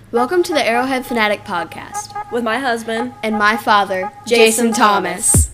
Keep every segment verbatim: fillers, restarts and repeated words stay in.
Welcome to the Arrowhead Fanatic Podcast with my husband and my father, Jason, Jason Thomas.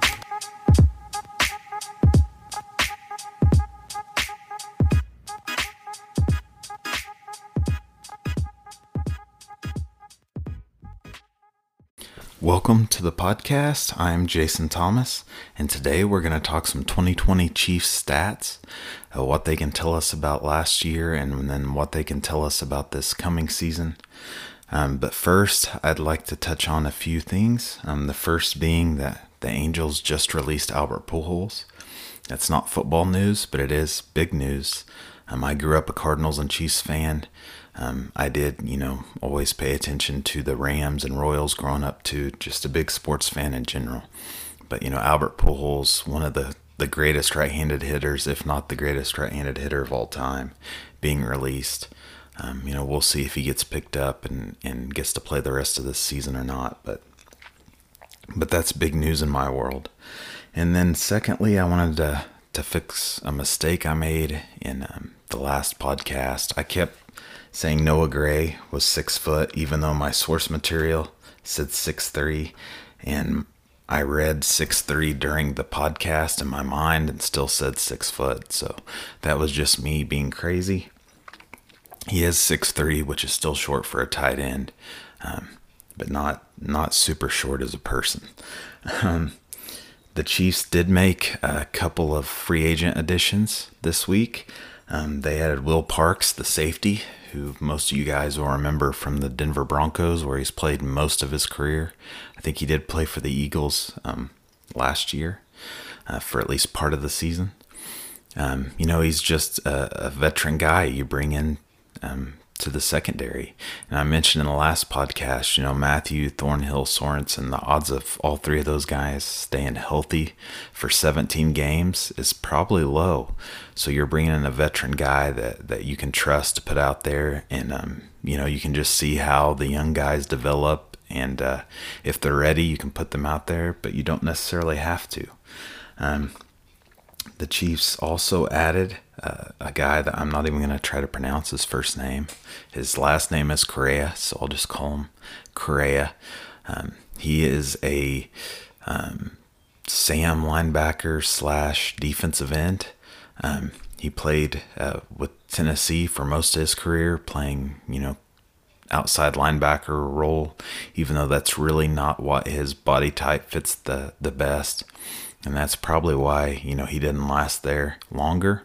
Welcome to the podcast. I'm Jason Thomas, and today we're going to talk some twenty twenty Chiefs stats, uh, what they can tell us about last year, and then what they can tell us about this coming season. Um, but first, I'd like to touch on a few things. Um, the first being that the Angels just released Albert Pujols. That's not football news, but it is big news. Um, I grew up a Cardinals and Chiefs fan. Um, I did, you know, always pay attention to the Rams and Royals growing up too, just a big sports fan in general. But, you know, Albert Pujols, one of the, the greatest right-handed hitters, if not the greatest right-handed hitter of all time, being released. Um, you know, we'll see if he gets picked up and, and gets to play the rest of this season or not. But, but that's big news in my world. And then secondly, I wanted to, to fix a mistake I made in um, the last podcast. I kept saying Noah Gray was six foot, even though my source material said six three, and I read six three during the podcast in my mind and still said six foot. So that was just me being crazy. He is six three, which is still short for a tight end, um, but not not super short as a person. Um, the Chiefs did make a couple of free agent additions this week. Um, they added Will Parks, the safety, who most of you guys will remember from the Denver Broncos, where he's played most of his career. I think he did play for the Eagles um, last year uh, for at least part of the season. Um, you know, he's just a, a veteran guy you bring in um, to the secondary. And I mentioned in the last podcast, you know, Matthew, Thornhill, Sorensen, the odds of all three of those guys staying healthy for seventeen games is probably low. So you're bringing in a veteran guy that, that you can trust to put out there, and, um, you know, you can just see how the young guys develop, and uh, if they're ready, you can put them out there, but you don't necessarily have to. Um, the Chiefs also added uh, a guy that I'm not even going to try to pronounce his first name. His last name is Correa, so I'll just call him Correa. Um, he is a um, Sam linebacker slash defensive end. Um, he played uh, with Tennessee for most of his career, playing, you know, outside linebacker role, even though that's really not what his body type fits the, the best. And that's probably why, you know, he didn't last there longer.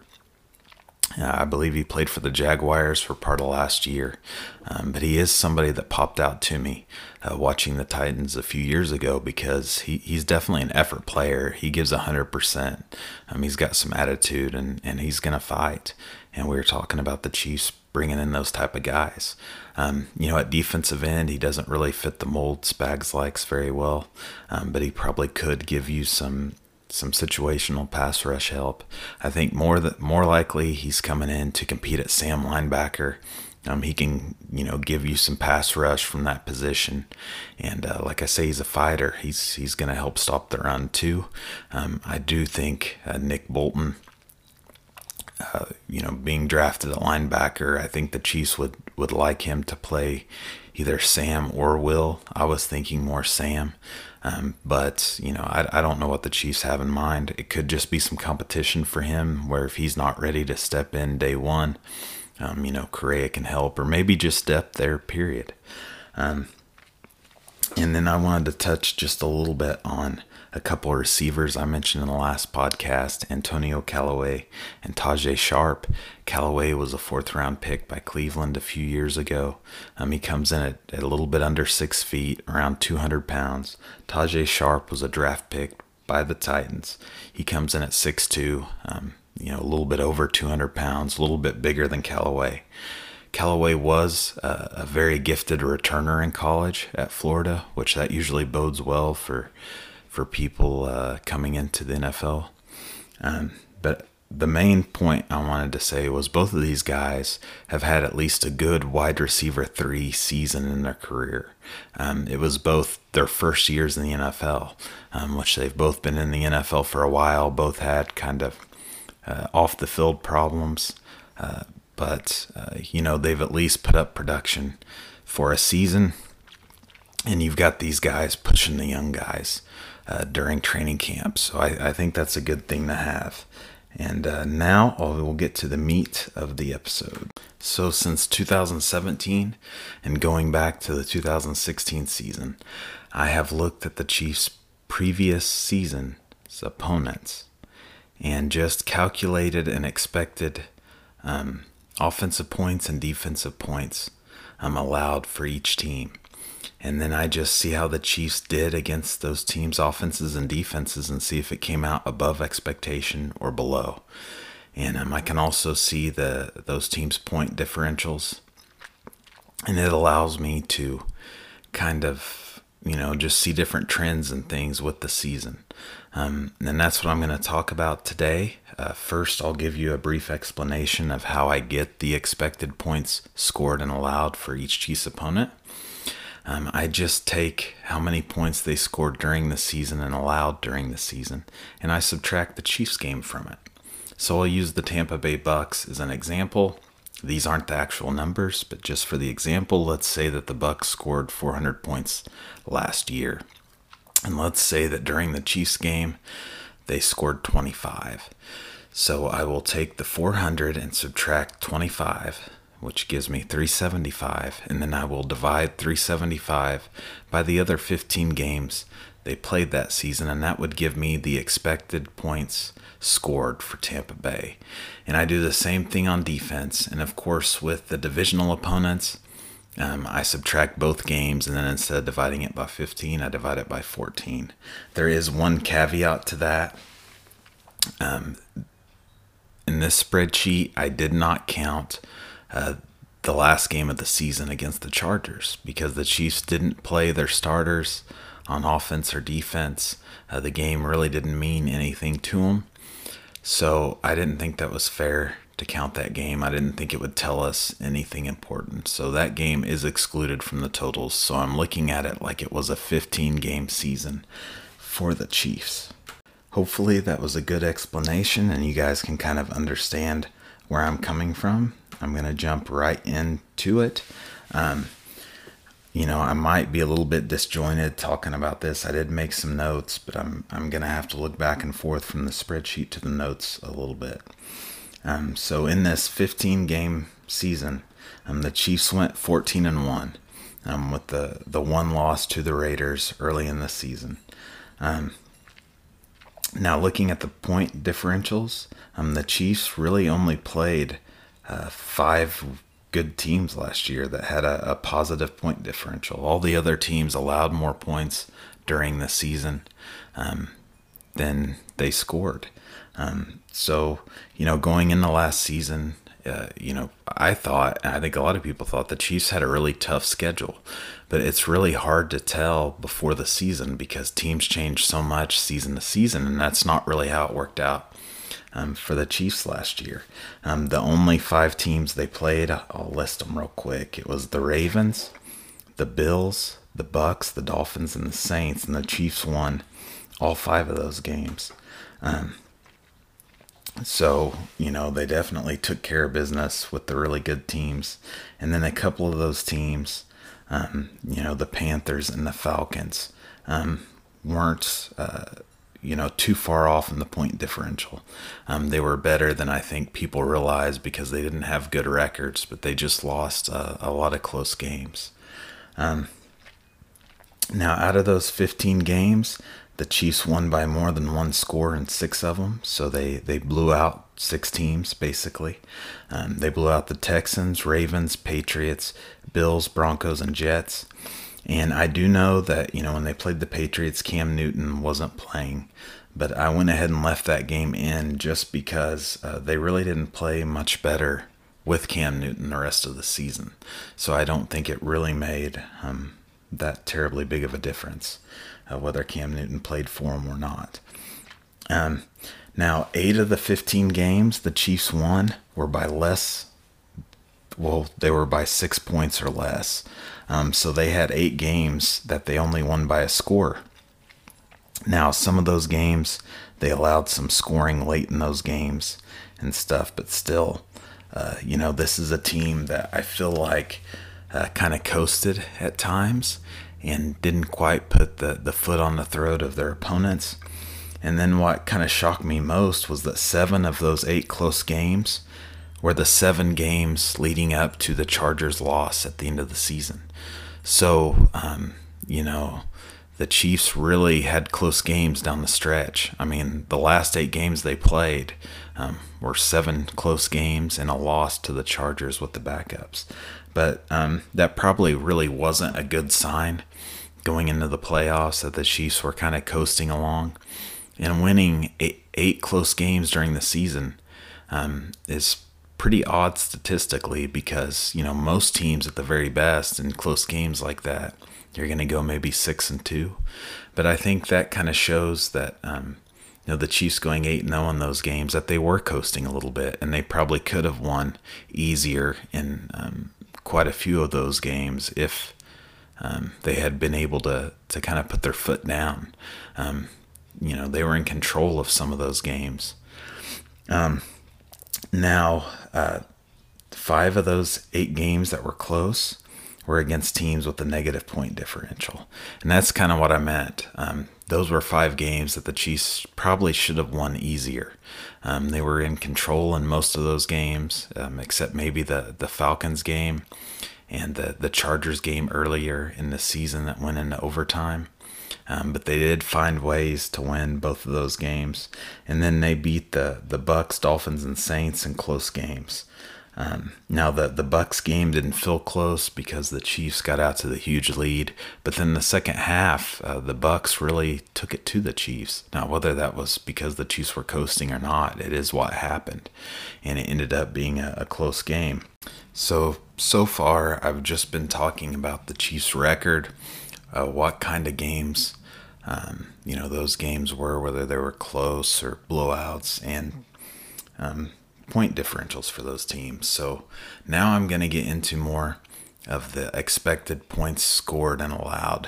Uh, I believe he played for the Jaguars for part of last year. Um, but he is somebody that popped out to me uh, watching the Titans a few years ago, because he, he's definitely an effort player. He gives one hundred percent. Um, he's got some attitude, and, and he's going to fight. And we were talking about the Chiefs bringing in those type of guys. Um, you know, at defensive end, he doesn't really fit the mold Spags likes very well, um, but he probably could give you some some situational pass rush help. I think more that more likely he's coming in to compete at Sam linebacker. Um, he can, you know, give you some pass rush from that position, and uh, like I say, he's a fighter. He's he's going to help stop the run too. Um, I do think uh, Nick Bolton, uh, you know, being drafted at linebacker, I think the Chiefs would would like him to play either Sam or Will. I was thinking more Sam. Um, but, you know, I, I don't know what the Chiefs have in mind. It could just be some competition for him, where if he's not ready to step in day one, um, you know, Correa can help, or maybe just step there, period. Um, and then I wanted to touch just a little bit on a couple of receivers I mentioned in the last podcast, Antonio Callaway and Tajae Sharpe. Callaway was a fourth round pick by Cleveland a few years ago. Um, he comes in at, at a little bit under six feet, around two hundred pounds. Tajae Sharpe was a draft pick by the Titans. He comes in at six two, um, you know, a little bit over two hundred pounds, a little bit bigger than Callaway. Callaway was uh, a very gifted returner in college at Florida, which that usually bodes well for for people uh, coming into the N F L. Um, but the main point I wanted to say was both of these guys have had at least a good wide receiver three season in their career. Um, it was both their first years in the N F L, um, which they've both been in the N F L for a while. Both had kind of uh, off the field problems, uh, but uh, you know, they've at least put up production for a season, and you've got these guys pushing the young guys uh, during training camp. So I, I think that's a good thing to have. And uh, now we'll get to the meat of the episode. So since two thousand seventeen and going back to the two thousand sixteen season, I have looked at the Chiefs' previous season's opponents and just calculated and expected um, offensive points and defensive points um, allowed for each team. And then I just see how the Chiefs did against those teams' offenses and defenses and see if it came out above expectation or below. And um, I can also see the those teams' point differentials. And it allows me to kind of, you know, just see different trends and things with the season. Um, and that's what I'm going to talk about today. Uh, first, I'll give you a brief explanation of how I get the expected points scored and allowed for each Chiefs opponent. Um, I just take how many points they scored during the season and allowed during the season, and I subtract the Chiefs game from it. So I'll use the Tampa Bay Bucks as an example. These aren't the actual numbers, but just for the example, let's say that the Bucks scored four hundred points last year. And let's say that during the Chiefs game, they scored twenty-five. So I will take the four hundred and subtract twenty-five, which gives me three seventy-five, and then I will divide three seventy-five by the other fifteen games they played that season, and that would give me the expected points scored for Tampa Bay. And I do the same thing on defense, and of course with the divisional opponents, um, I subtract both games, and then instead of dividing it by fifteen, I divide it by fourteen. There is one caveat to that. Um, in this spreadsheet, I did not count Uh, the last game of the season against the Chargers because the Chiefs didn't play their starters on offense or defense. Uh, the game really didn't mean anything to them. So I didn't think that was fair to count that game. I didn't think it would tell us anything important. So that game is excluded from the totals. So I'm looking at it like it was a fifteen game season for the Chiefs. Hopefully that was a good explanation and you guys can kind of understand where I'm coming from. I'm going to jump right into it. Um, you know, I might be a little bit disjointed talking about this. I did make some notes, but I'm I'm going to have to look back and forth from the spreadsheet to the notes a little bit. Um, so in this fifteen game season, um, the Chiefs went fourteen and one um, with the, the one loss to the Raiders early in the season. Um, now looking at the point differentials, um, the Chiefs really only played Uh, five good teams last year that had a, a positive point differential. All the other teams allowed more points during the season um, than they scored. Um, so, you know, going into last season, uh, you know, I thought, and I think a lot of people thought the Chiefs had a really tough schedule, but it's really hard to tell before the season because teams change so much season to season, and that's not really how it worked out. Um, for the Chiefs last year. Um, the only five teams they played, I'll list them real quick. It was the Ravens, the Bills, the Bucks, the Dolphins, and the Saints, and the Chiefs won all five of those games. Um, so, you know, they definitely took care of business with the really good teams. And then a couple of those teams, um, you know, the Panthers and the Falcons, um, weren't... Uh, you know, too far off in the point differential. Um, they were better than I think people realize because they didn't have good records, but they just lost uh, a lot of close games. Um, now, out of those fifteen games, the Chiefs won by more than one score in six of them, so they, they blew out six teams, basically. Um, they blew out the Texans, Ravens, Patriots, Bills, Broncos, and Jets. And I do know that, you know, when they played the Patriots, Cam Newton wasn't playing. But I went ahead and left that game in just because uh, they really didn't play much better with Cam Newton the rest of the season. So I don't think it really made um, that terribly big of a difference, uh, whether Cam Newton played for him or not. Um, now, eight of the fifteen games the Chiefs won were by less Well, they were by six points or less. Um, so they had eight games that they only won by a score. Now, some of those games, they allowed some scoring late in those games and stuff. But still, uh, you know, this is a team that I feel like uh, kind of coasted at times and didn't quite put the, the foot on the throat of their opponents. And then what kind of shocked me most was that seven of those eight close games were the seven games leading up to the Chargers' loss at the end of the season. So, um, you know, the Chiefs really had close games down the stretch. I mean, the last eight games they played um, were seven close games and a loss to the Chargers with the backups. But um, that probably really wasn't a good sign going into the playoffs, that the Chiefs were kind of coasting along. And winning eight, eight close games during the season um, is pretty odd statistically, because, you know, most teams at the very best in close games like that, you're going to go maybe six and two. But I think that kind of shows that, um, you know, the Chiefs going eight and oh in those games, that they were coasting a little bit, and they probably could have won easier in um, quite a few of those games if um, they had been able to, to kind of put their foot down. Um, you know, they were in control of some of those games. Um, now, uh, five of those eight games that were close were against teams with a negative point differential. And that's kind of what I meant. Um, those were five games that the Chiefs probably should have won easier. Um, they were in control in most of those games, um, except maybe the, the Falcons game and the, the Chargers game earlier in the season that went into overtime. Um, but they did find ways to win both of those games. And then they beat the, the Bucks, Dolphins, and Saints in close games. Um, now, the, the Bucks game didn't feel close because the Chiefs got out to the huge lead. But then the second half, uh, the Bucks really took it to the Chiefs. Now, whether that was because the Chiefs were coasting or not, it is what happened. And it ended up being a, a close game. So, so far, I've just been talking about the Chiefs' record, uh, what kind of games, um, you know, those games were, whether they were close or blowouts, and um point differentials for those teams. So now I'm going to get into more of the expected points scored and allowed,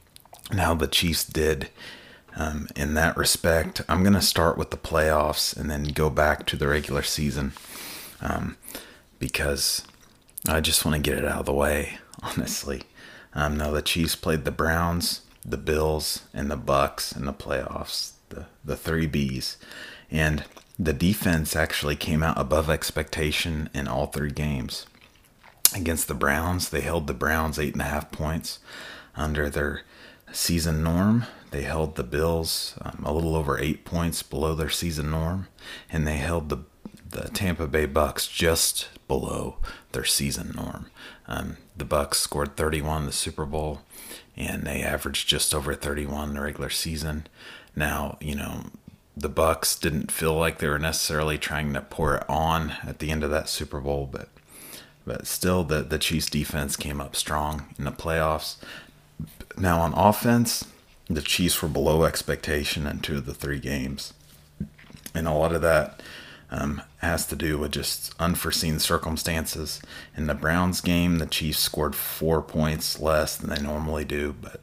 and how the Chiefs did um, in that respect. I'm going to start with the playoffs and then go back to the regular season um, because I just want to get it out of the way, honestly. Um, now, the Chiefs played the Browns, the Bills, and the Bucks in the playoffs, the, the three Bs. And the defense actually came out above expectation in all three games. Against the Browns, they held the Browns eight and a half points under their season norm. They held the Bills um, a little over eight points below their season norm, and they held the the Tampa Bay Bucks just below their season norm. Um, the Bucks scored thirty-one in the Super Bowl, and they averaged just over thirty-one in the regular season. Now, you know, the Bucks didn't feel like they were necessarily trying to pour it on at the end of that Super Bowl, but but still, the, the Chiefs defense came up strong in the playoffs. Now, on offense, the Chiefs were below expectation in two of the three games, and a lot of that um, has to do with just unforeseen circumstances. In the Browns game, the Chiefs scored four points less than they normally do, but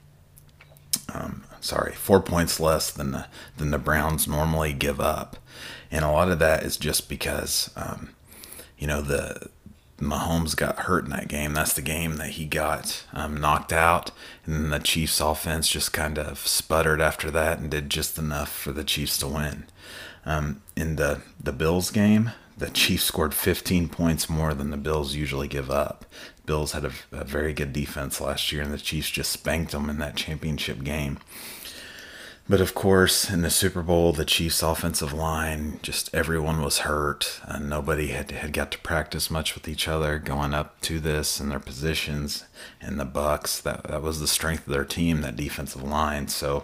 um, sorry, four points less than the than the Browns normally give up, and a lot of that is just because um, you know the Mahomes got hurt in that game. That's the game that he got um, knocked out, and then the Chiefs offense just kind of sputtered after that and did just enough for the Chiefs to win. Um, in the the Bills game, the Chiefs scored fifteen points more than the Bills usually give up. Bills had a, a very good defense last year, and the Chiefs just spanked them in that championship game. But of course, in the Super Bowl, the Chiefs' offensive line, just everyone was hurt, and nobody had, had got to practice much with each other going up to this and their positions. And the Bucks, that that was the strength of their team, that defensive line. So,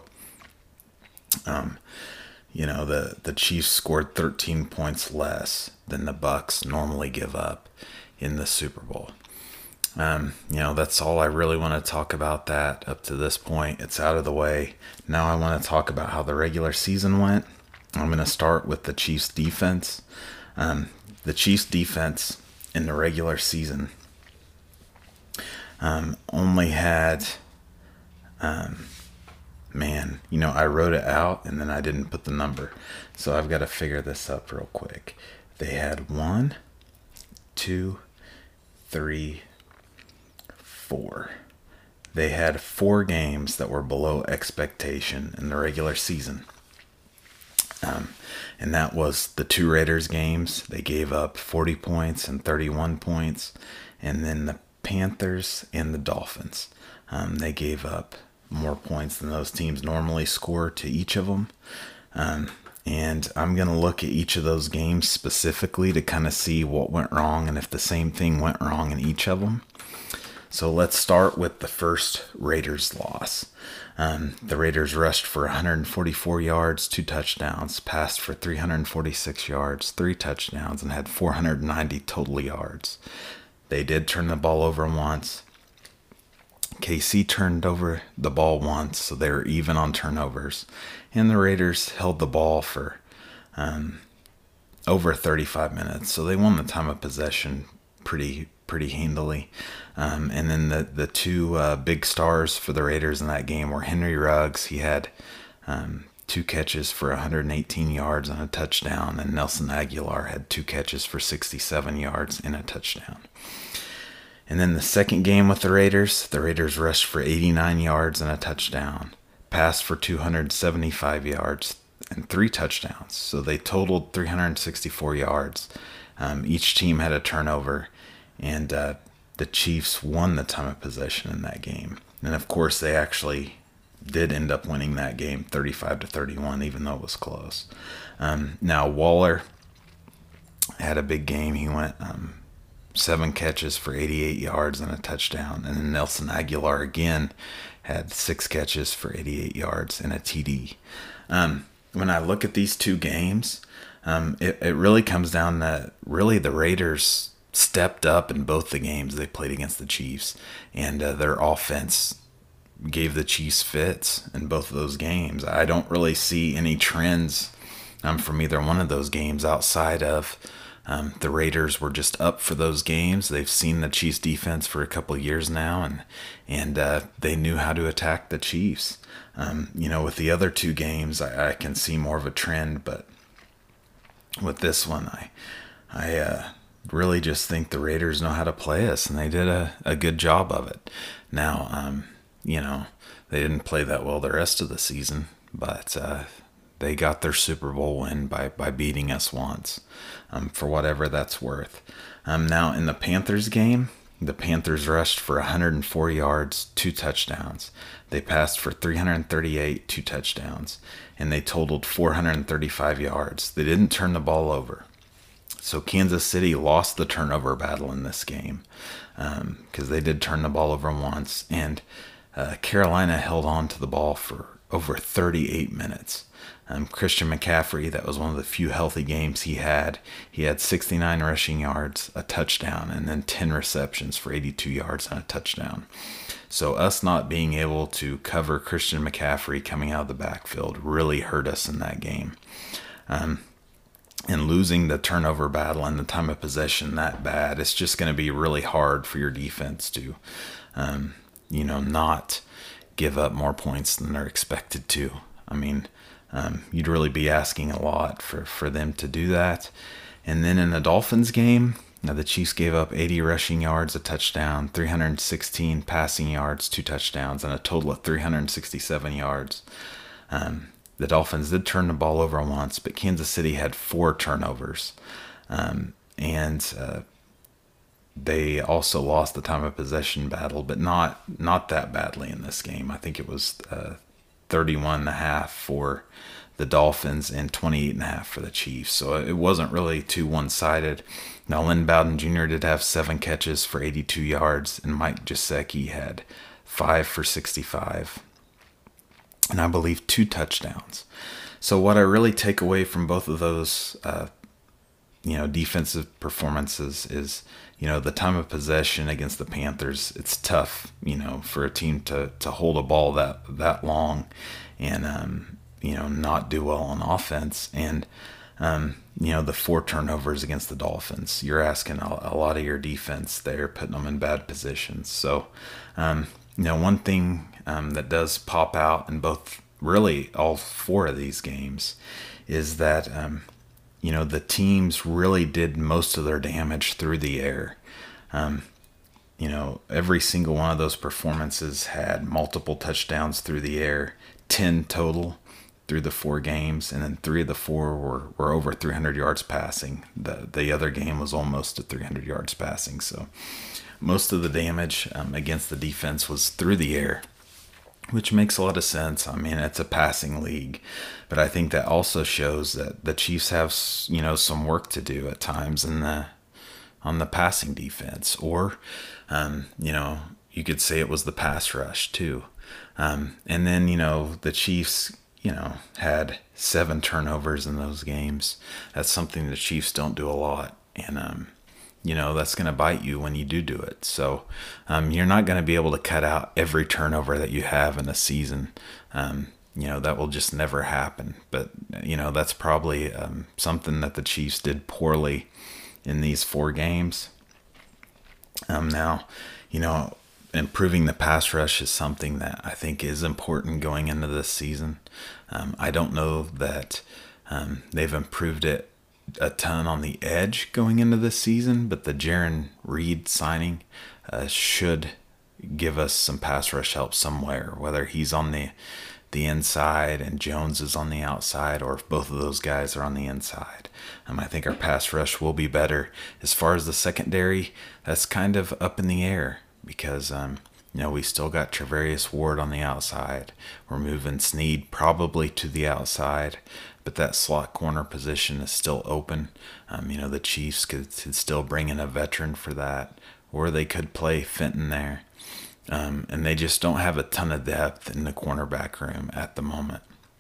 um, you know, the, the Chiefs scored thirteen points less than the Bucks normally give up in the Super Bowl. Um, you know, that's all I really want to talk about that up to this point. It's out of the way. Now I want to talk about how the regular season went. I'm going to start with the Chiefs defense. Um, the Chiefs defense in the regular season um, only had, um, man, you know, I wrote it out and then I didn't put the number. So I've got to figure this up real quick. They had one, two, three, four. They had four games that were below expectation in the regular season. Um, and that was the two Raiders games. They gave up forty points and thirty-one points. And then the Panthers and the Dolphins. Um, they gave up more points than those teams normally score to each of them. Um, and I'm going to look at each of those games specifically to kind of see what went wrong and if the same thing went wrong in each of them. So let's start with the first Raiders loss. Um, the Raiders rushed for one hundred forty-four yards, two touchdowns, passed for three hundred forty-six yards, three touchdowns, and had four hundred ninety total yards. They did turn the ball over once. K C turned over the ball once, so they were even on turnovers. And the Raiders held the ball for um, over thirty-five minutes, so they won the time of possession pretty pretty handily. Um, and then the, the two uh, big stars for the Raiders in that game were Henry Ruggs. He had um, two catches for one hundred eighteen yards and a touchdown, and Nelson Aguilar had two catches for sixty-seven yards and a touchdown. And then the second game with the Raiders, the Raiders rushed for eighty-nine yards and a touchdown, passed for two hundred seventy-five yards and three touchdowns. So they totaled three hundred sixty-four yards. Um, each team had a turnover, and uh, the Chiefs won the time of possession in that game. And of course, they actually did end up winning that game thirty-five to thirty-one, even though it was close. Um, now, Waller had a big game. He went um, seven catches for eighty-eight yards and a touchdown. And then Nelson Aguilar again had six catches for eighty-eight yards and a T D. Um, when I look at these two games, um, it, it really comes down to really the Raiders stepped up in both the games they played against the Chiefs, and uh, their offense gave the Chiefs fits in both of those games. I don't really see any trends um, from either one of those games outside of um, the Raiders were just up for those games. They've seen the Chiefs defense for a couple of years now, and and uh, they knew how to attack the Chiefs. Um, you know, with the other two games, I, I can see more of a trend, but with this one, I I uh, really just think the Raiders know how to play us, and they did a, a good job of it. Now, um, you know, they didn't play that well the rest of the season, but uh, they got their Super Bowl win by, by beating us once, um, for whatever that's worth. Um, now, in the Panthers game, the Panthers rushed for one hundred four yards, two touchdowns. They passed for three hundred thirty-eight, two touchdowns, and they totaled four hundred thirty-five yards. They didn't turn the ball over. So Kansas City lost the turnover battle in this game because um, they did turn the ball over once, and uh, Carolina held on to the ball for over thirty-eight minutes. Um, Christian McCaffrey, that was one of the few healthy games he had. He had sixty-nine rushing yards, a touchdown, and then ten receptions for eighty-two yards and a touchdown. So us not being able to cover Christian McCaffrey coming out of the backfield really hurt us in that game. Um, and losing the turnover battle and the time of possession that bad, it's just going to be really hard for your defense to, um, you know, not give up more points than they're expected to. I mean, um, you'd really be asking a lot for, for them to do that. And then in the Dolphins game, now the Chiefs gave up eighty rushing yards, a touchdown, three hundred sixteen passing yards, two touchdowns, and a total of three hundred sixty-seven yards. Um, the Dolphins did turn the ball over once, but Kansas City had four turnovers. Um, and uh, they also lost the time of possession battle, but not not that badly in this game. I think it was uh, thirty-one and a half for the Dolphins and twenty-eight and a half for the Chiefs. So it wasn't really too one-sided. Now, Lynn Bowden Junior did have seven catches for eighty-two yards, and Mike Gesicki had five for sixty-five, and I believe two touchdowns. So what I really take away from both of those, uh, you know, defensive performances is, you know, the time of possession against the Panthers. It's tough, you know, for a team to to hold a ball that that long, and um, you know, not do well on offense. And um, you know, the four turnovers against the Dolphins, you're asking a, a lot of your defense there, putting them in bad positions. So, um, you know, one thing um, that does pop out in both, really all four of these games, is that um, you know, the teams really did most of their damage through the air. Um, you know, every single one of those performances had multiple touchdowns through the air, ten total through the four games, and then three of the four were, were over three hundred yards passing. The the other game was almost at three hundred yards passing. So most of the damage um, against the defense was through the air, which makes a lot of sense. I mean, it's a passing league, but I think that also shows that the Chiefs have, you know, some work to do at times in the on the passing defense, or um, you know, you could say it was the pass rush too. Um, and then, you know, the Chiefs, you know, had seven turnovers in those games. That's something the Chiefs don't do a lot. And, um, you know, that's going to bite you when you do do it. So um, you're not going to be able to cut out every turnover that you have in a season. Um, you know, that will just never happen. But, you know, that's probably um, something that the Chiefs did poorly in these four games. Um, now, you know, improving the pass rush is something that I think is important going into this season. Um, I don't know that um, they've improved it a ton on the edge going into this season, but the Jarran Reed signing uh, should give us some pass rush help somewhere, whether he's on the the inside and Jones is on the outside, or if both of those guys are on the inside. Um, I think our pass rush will be better. As far as the secondary, that's kind of up in the air because, um, you know, we still got Travarius Ward on the outside. We're moving Snead probably to the outside, but that slot corner position is still open. Um, you know, the Chiefs could, could still bring in a veteran for that, or they could play Fenton there. Um, and they just don't have a ton of depth in the cornerback room at the moment.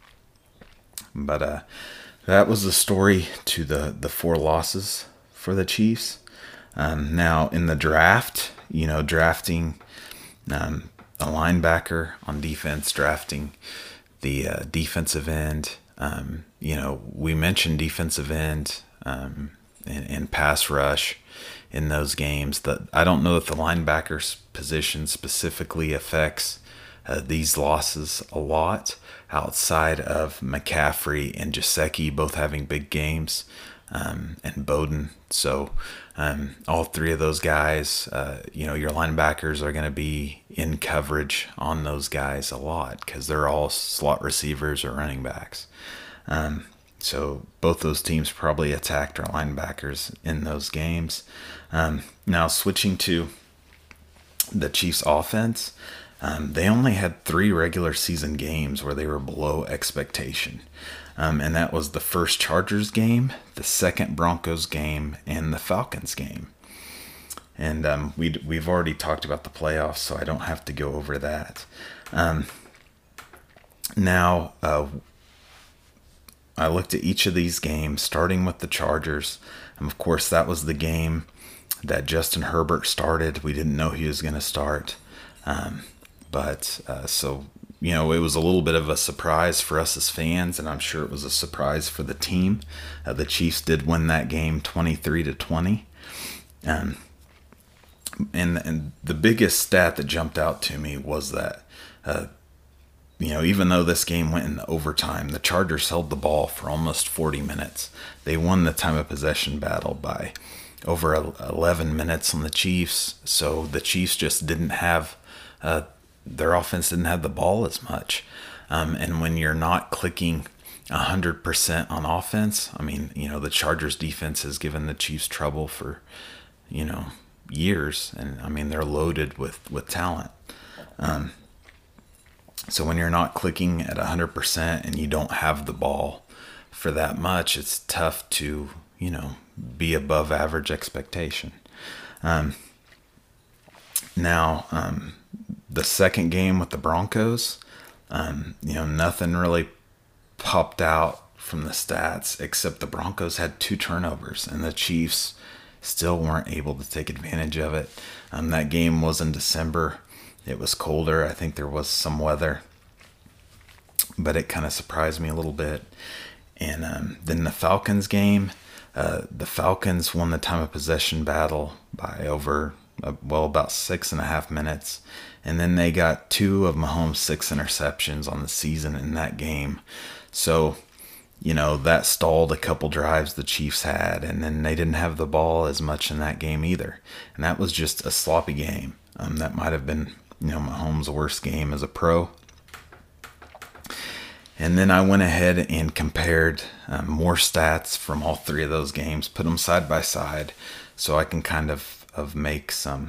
But uh, that was the story to the, the four losses for the Chiefs. Um, now, in the draft, you know, drafting um, a linebacker on defense, drafting the uh, defensive end. Um, you know, we mentioned defensive end um, and, and pass rush in those games. That I don't know if the linebacker's position specifically affects uh, these losses a lot, outside of McCaffrey and Gesicki both having big games, um, and Bowden. So um, all three of those guys, uh, you know, your linebackers are going to be in coverage on those guys a lot because they're all slot receivers or running backs. Um, So both those teams probably attacked our linebackers in those games. Um, now switching to the Chiefs offense, um, they only had three regular season games where they were below expectation. Um, and that was the first Chargers game, the second Broncos game, and the Falcons game. And um, we we've already talked about the playoffs, so I don't have to go over that. Um, now, uh, I looked at each of these games, starting with the Chargers. And of course, that was the game that Justin Herbert started. We didn't know he was going to start. Um, but uh, so, you know, it was a little bit of a surprise for us as fans, and I'm sure it was a surprise for the team. Uh, the Chiefs did win that game twenty-three to twenty. Um, and, and the biggest stat that jumped out to me was that uh, You know, even though this game went in overtime, the Chargers held the ball for almost forty minutes. They won the time of possession battle by over eleven minutes on the Chiefs. So the Chiefs just didn't have, uh, their offense didn't have the ball as much. Um, and when you're not clicking one hundred percent on offense, I mean, you know, the Chargers defense has given the Chiefs trouble for, you know, years. And I mean, they're loaded with, with talent. Um, So when you're not clicking at one hundred percent and you don't have the ball for that much, it's tough to, you know, be above average expectation. Um, now, um, the second game with the Broncos, um, you know, nothing really popped out from the stats except the Broncos had two turnovers and the Chiefs still weren't able to take advantage of it. Um, that game was in December. It was colder. I think there was some weather, but it kind of surprised me a little bit. And um, then the Falcons game, uh, the Falcons won the time of possession battle by over, uh, well, about six and a half minutes. And then they got two of Mahomes' six interceptions on the season in that game. So, you know, that stalled a couple drives the Chiefs had, and then they didn't have the ball as much in that game either. And that was just a sloppy game. Um, that might have been, you know, Mahomes' worst game as a pro. And then I went ahead and compared um, more stats from all three of those games, put them side by side, so I can kind of, of make some,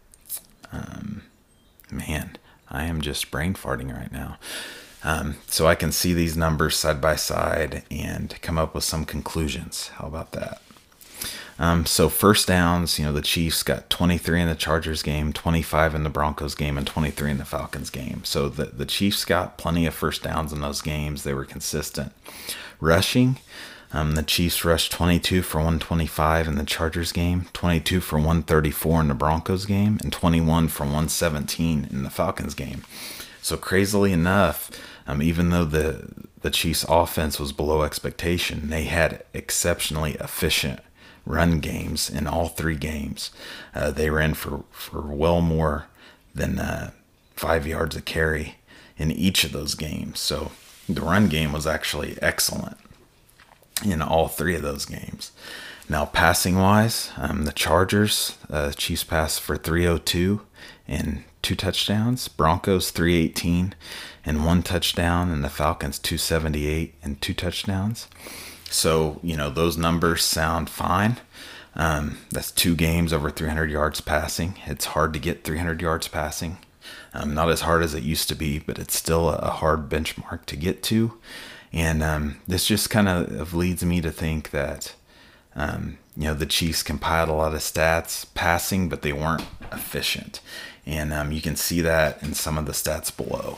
um, man, I am just brain farting right now. Um, so I can see these numbers side by side and come up with some conclusions. How about that? Um, so first downs, you know, the Chiefs got twenty-three in the Chargers game, twenty-five in the Broncos game, and twenty-three in the Falcons game. So the, the Chiefs got plenty of first downs in those games. They were consistent. Rushing, um, the Chiefs rushed twenty-two for one twenty-five in the Chargers game, twenty-two for one thirty-four in the Broncos game, and twenty-one for one seventeen in the Falcons game. So crazily enough, um, even though the, the Chiefs offense was below expectation, they had exceptionally efficient run games in all three games. Uh, they ran for, for well more than uh, five yards a carry in each of those games. So the run game was actually excellent in all three of those games. Now, passing wise, um, the Chargers, uh, Chiefs passed for three oh two and two touchdowns. Broncos three eighteen and one touchdown, and the Falcons two seventy-eight and two touchdowns. So, you know, those numbers sound fine. Um, that's two games over three hundred yards passing. It's hard to get three hundred yards passing. Um, not as hard as it used to be, but it's still a hard benchmark to get to. And um, this just kind of leads me to think that, um, you know, the Chiefs compiled a lot of stats passing, but they weren't efficient. And um, you can see that in some of the stats below.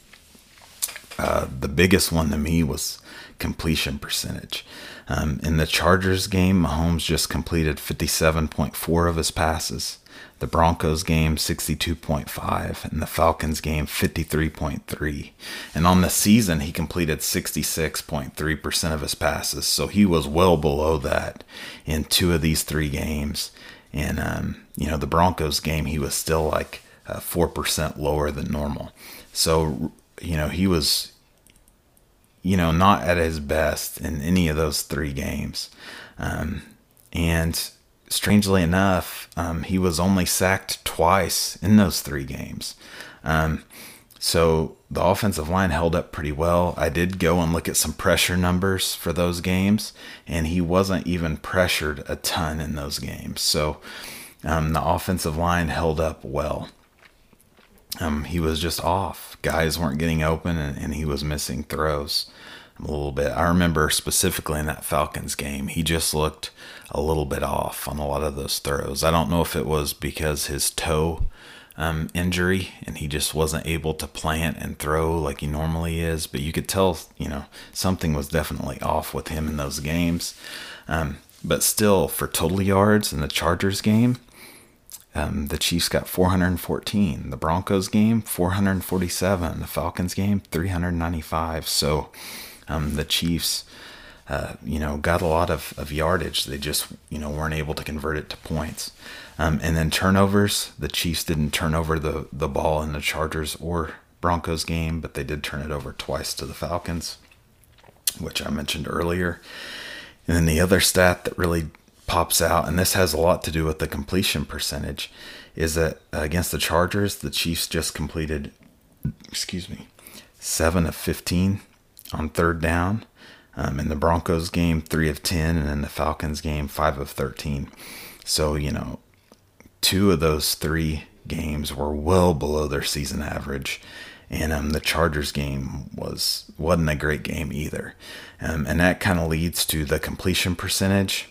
Uh, the biggest one to me was completion percentage. Um, in the Chargers game, Mahomes just completed fifty-seven point four of his passes. The Broncos game, sixty-two point five, and the Falcons game, fifty-three point three. And on the season, he completed sixty-six point three percent of his passes. So he was well below that in two of these three games. And, um, you know, the Broncos game, he was still like uh, four percent lower than normal. So, you know, he was, you know, not at his best in any of those three games. Um, and strangely enough, um, he was only sacked twice in those three games. Um, so the offensive line held up pretty well. I did go and look at some pressure numbers for those games, and he wasn't even pressured a ton in those games. So um, the offensive line held up well. Um, he was just off. Guys weren't getting open, and, and he was missing throws a little bit. I remember specifically in that Falcons game, he just looked a little bit off on a lot of those throws. I don't know if it was because his toe um, injury and he just wasn't able to plant and throw like he normally is, but you could tell, you know, something was definitely off with him in those games. Um, but still, for total yards in the Chargers game, Um, the Chiefs got four hundred fourteen. The Broncos game, four hundred forty-seven. The Falcons game, three hundred ninety-five. So um, the Chiefs, uh, you know, got a lot of, of yardage. They just, you know, weren't able to convert it to points. Um, and then turnovers, the Chiefs didn't turn over the, the ball in the Chargers or Broncos game, but they did turn it over twice to the Falcons, which I mentioned earlier. And then the other stat that really pops out, and this has a lot to do with the completion percentage, is that against the Chargers, the Chiefs just completed, excuse me, seven of fifteen on third down. Um, in the Broncos game, three of ten, and in the Falcons game, five of thirteen. So, you know, two of those three games were well below their season average. And um, the Chargers game was, wasn't a great game either. Um, and that kind of leads to the completion percentage,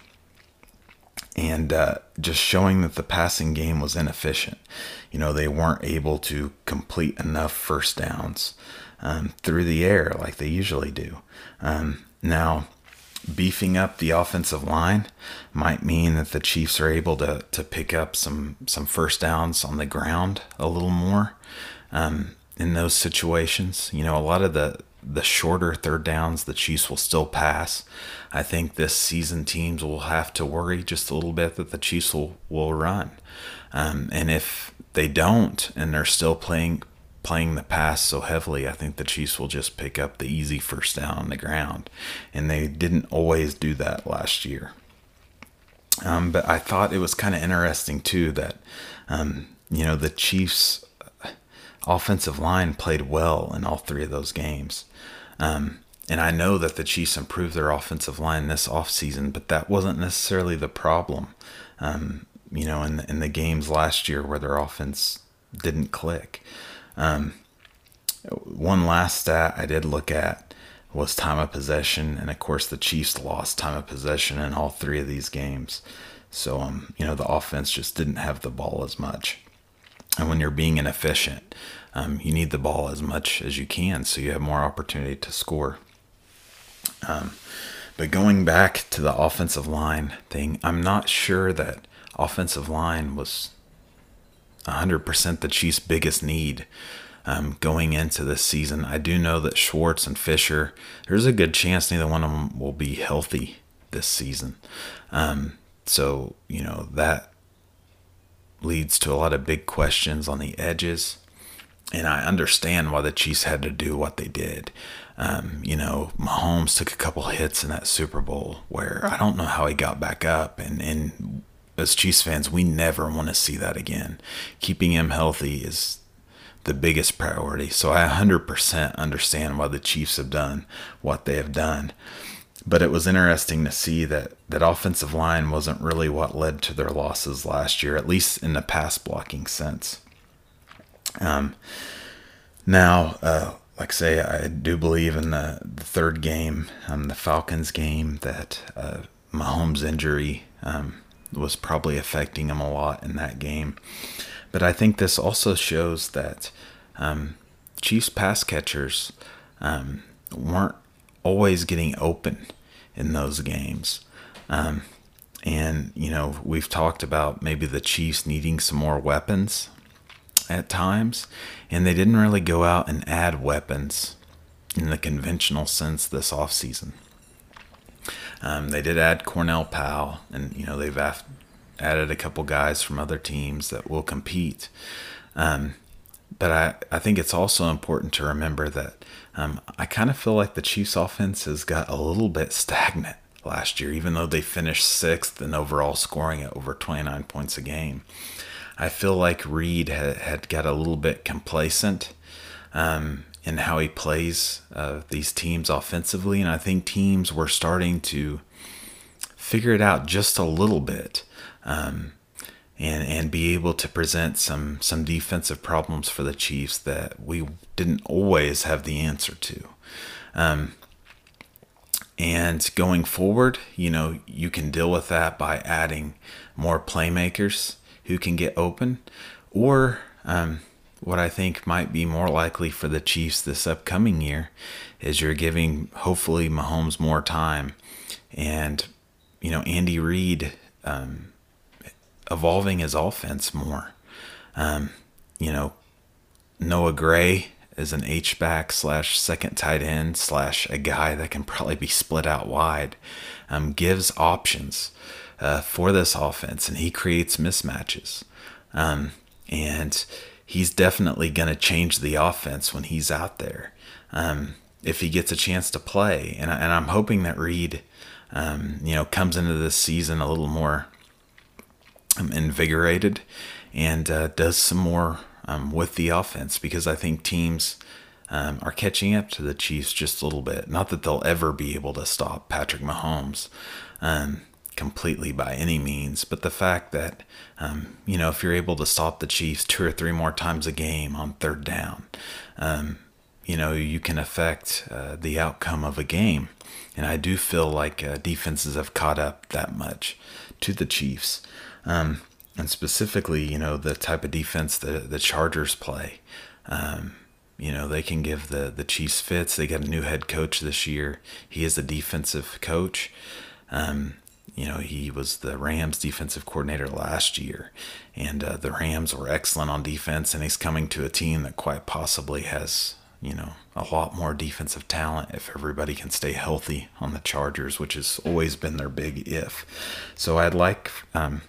and uh, just showing that the passing game was inefficient. You know, they weren't able to complete enough first downs um, through the air like they usually do. Um, now, beefing up the offensive line might mean that the Chiefs are able to to pick up some, some first downs on the ground a little more um, in those situations. You know, a lot of the the shorter third downs, the Chiefs will still pass. I think this season teams will have to worry just a little bit that the Chiefs will, will run. Um, and if they don't, and they're still playing playing the pass so heavily, I think the Chiefs will just pick up the easy first down on the ground. And they didn't always do that last year. Um, but I thought it was kind of interesting, too, that, um, you know, the Chiefs' offensive line played well in all three of those games. Um, and I know that the Chiefs improved their offensive line this offseason, but that wasn't necessarily the problem, um, you know, in the, in the games last year where their offense didn't click. Um, one last stat I did look at was time of possession, and of course the Chiefs lost time of possession in all three of these games. So, um, you know, the offense just didn't have the ball as much. And when you're being inefficient, um, you need the ball as much as you can so you have more opportunity to score. Um, but going back to the offensive line thing, I'm not sure that offensive line was one hundred percent the Chiefs' biggest need um, going into this season. I do know that Schwartz and Fisher, there's a good chance neither one of them will be healthy this season. Um, so, you know, that leads to a lot of big questions on the edges. And I understand why the Chiefs had to do what they did. Um, you know, Mahomes took a couple hits in that Super Bowl where I don't know how he got back up. And, and as Chiefs fans, we never want to see that again. Keeping him healthy is the biggest priority. So I one hundred percent understand why the Chiefs have done what they have done. But it was interesting to see that that offensive line wasn't really what led to their losses last year, at least in the pass blocking sense. Um, now, uh, like I say, I do believe in the, the third game, um, the Falcons game, that uh, Mahomes' injury um, was probably affecting him a lot in that game. But I think this also shows that um, Chiefs pass catchers um, weren't always getting open in those games. Um, and, you know, we've talked about maybe the Chiefs needing some more weapons at times, and they didn't really go out and add weapons in the conventional sense this offseason. Um, they did add Cornell Powell, and, you know, they've af- added a couple guys from other teams that will compete. Um, but I, I think it's also important to remember that um, I kind of feel like the Chiefs offense has got a little bit stagnant last year, even though they finished sixth in overall scoring at over twenty-nine points a game. I feel like Reed had, had got a little bit complacent um, in how he plays uh, these teams offensively, and I think teams were starting to figure it out just a little bit um, and and be able to present some some defensive problems for the Chiefs that we didn't always have the answer to. Um, and going forward, you know, you can deal with that by adding more playmakers who can get open, or um, what I think might be more likely for the Chiefs this upcoming year is you're giving, hopefully, Mahomes more time, and, you know, Andy Reid um, evolving his offense more. Um, you know, Noah Gray is an H-back slash second tight end slash a guy that can probably be split out wide, um, gives options Uh, for this offense, and he creates mismatches. Um, and he's definitely going to change the offense when he's out there um, if he gets a chance to play. And, I, and I'm hoping that Reed, um, you know, comes into this season a little more um, invigorated and uh, does some more um, with the offense, because I think teams um, are catching up to the Chiefs just a little bit. Not that they'll ever be able to stop Patrick Mahomes Um, completely by any means, but the fact that, um, you know, if you're able to stop the Chiefs two or three more times a game on third down, um, you know, you can affect uh, the outcome of a game. And I do feel like uh, defenses have caught up that much to the Chiefs. Um, and specifically, you know, the type of defense that the Chargers play. Um, you know, they can give the, the Chiefs fits. They got a new head coach this year. He is a defensive coach. Um, You know, he was the Rams defensive coordinator last year, and uh, the Rams were excellent on defense, and he's coming to a team that quite possibly has, you know, a lot more defensive talent if everybody can stay healthy on the Chargers, which has always been their big if. So I'd like um,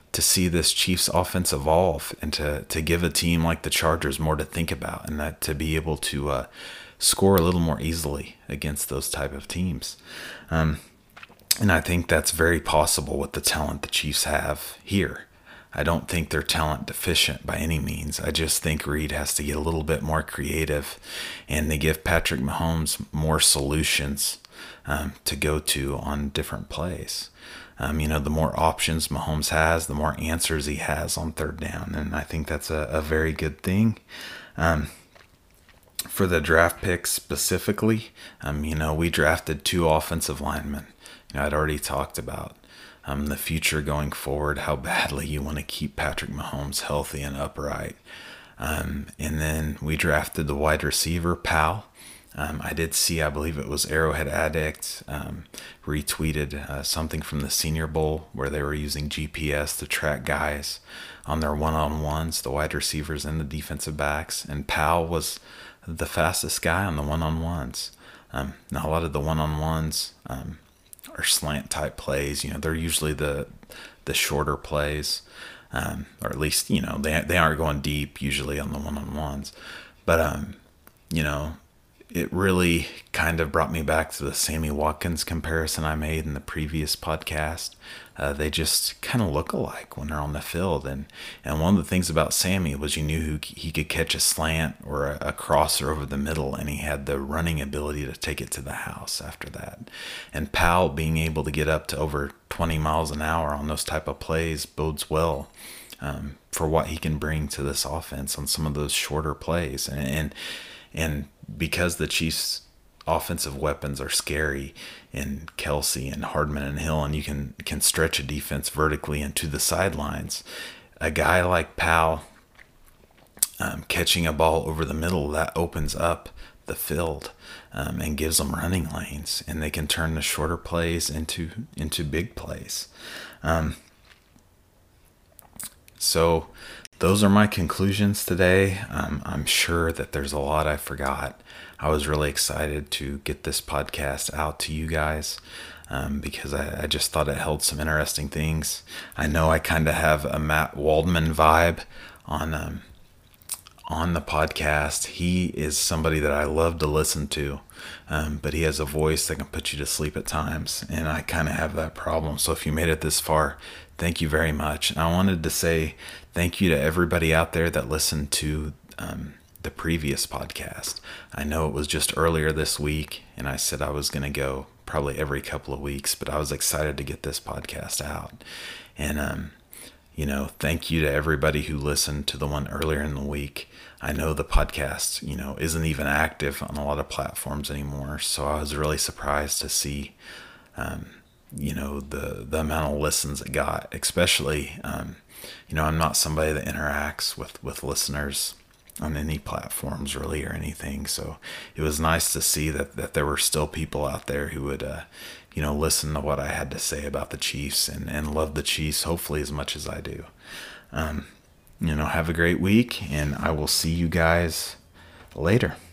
to see this Chiefs offense evolve and to, to give a team like the Chargers more to think about, and that to be able to uh, score a little more easily against those type of teams. Um, and I think that's very possible with the talent the Chiefs have here. I don't think they're talent deficient by any means. I just think Reid has to get a little bit more creative and to give Patrick Mahomes more solutions um, to go to on different plays. Um, you know, the more options Mahomes has, the more answers he has on third down. And I think that's a, a very good thing. Um, for the draft picks specifically, um, you know, we drafted two offensive linemen. You know, I'd already talked about um, the future going forward, how badly you want to keep Patrick Mahomes healthy and upright. Um, and then we drafted the wide receiver, Powell. Um, I did see, I believe it was Arrowhead Addict, um, retweeted uh, something from the Senior Bowl where they were using G P S to track guys on their one-on-ones, the wide receivers and the defensive backs. And Powell was the fastest guy on the one-on-ones. Um, now, a lot of the one-on-ones um, are slant-type plays. You know, they're usually the the shorter plays, um, or at least, you know, they they aren't going deep usually on the one-on-ones. But, um, you know, it really kind of brought me back to the Sammy Watkins comparison I made in the previous podcast. Uh, they just kind of look alike when they're on the field. And, and one of the things about Sammy was you knew who, he could catch a slant or a, a crosser over the middle, and he had the running ability to take it to the house after that. And Powell being able to get up to over twenty miles an hour on those type of plays bodes well um, for what he can bring to this offense on some of those shorter plays. And, and And because the Chiefs' offensive weapons are scary in Kelsey and Hardman and Hill, and you can, can stretch a defense vertically into the sidelines, a guy like Powell um, catching a ball over the middle, that opens up the field um, and gives them running lanes, and they can turn the shorter plays into into big plays. Um, so those are my conclusions today. Um, I'm sure that there's a lot I forgot. I was really excited to get this podcast out to you guys um, because I, I just thought it held some interesting things. I know I kind of have a Matt Waldman vibe on um, on the podcast. He is somebody that I love to listen to, um, but he has a voice that can put you to sleep at times, and I kind of have that problem. So if you made it this far, thank you very much. And I wanted to say thank you to everybody out there that listened to um, the previous podcast. I know it was just earlier this week, and I said I was going to go probably every couple of weeks, but I was excited to get this podcast out. And, um, you know, thank you to everybody who listened to the one earlier in the week. I know the podcast, you know, isn't even active on a lot of platforms anymore, so I was really surprised to see um, you know, the, the amount of listens it got, especially, um, you know, I'm not somebody that interacts with, with listeners on any platforms really or anything. So it was nice to see that, that there were still people out there who would, uh, you know, listen to what I had to say about the Chiefs and, and love the Chiefs, hopefully as much as I do. Um, you know, have a great week, and I will see you guys later.